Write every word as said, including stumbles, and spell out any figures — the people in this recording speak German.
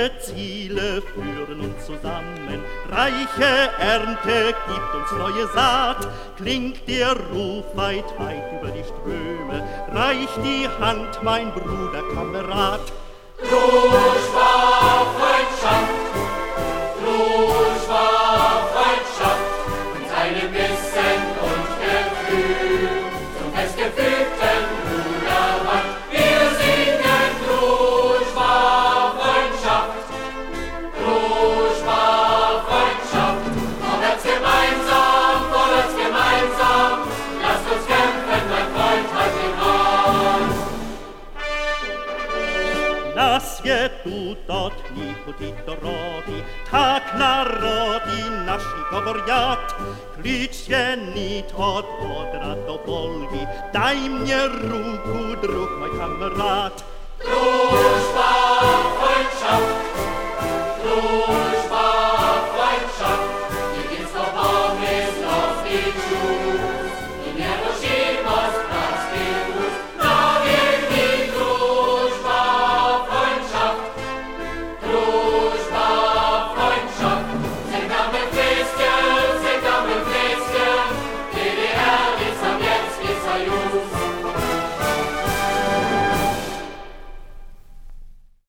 Gleiche Ziele führen uns zusammen. Reiche Ernte gibt uns neue Saat. Klingt der Ruf weit, weit über die Ströme. Reich die Hand, mein Bruder, Kamerad. Druschbar Freundschaft, Druschbar Freundschaft, und einem Wissen und Gefühl zum festgefügten Bruderband. Wir singen Druschbar Freundschaft, Druschbar Freundschaft. Vorwärts gemeinsam, vorwärts gemeinsam, lasst uns kämpfen, mein Freund, halt ihn an. Nasje tu tot ni potito rodi, tak narodi naši govorjat. Klíčje ni tot odrat do Volgi, daj mě ruku, druh, moj kamerad. Družba, Freundschaft,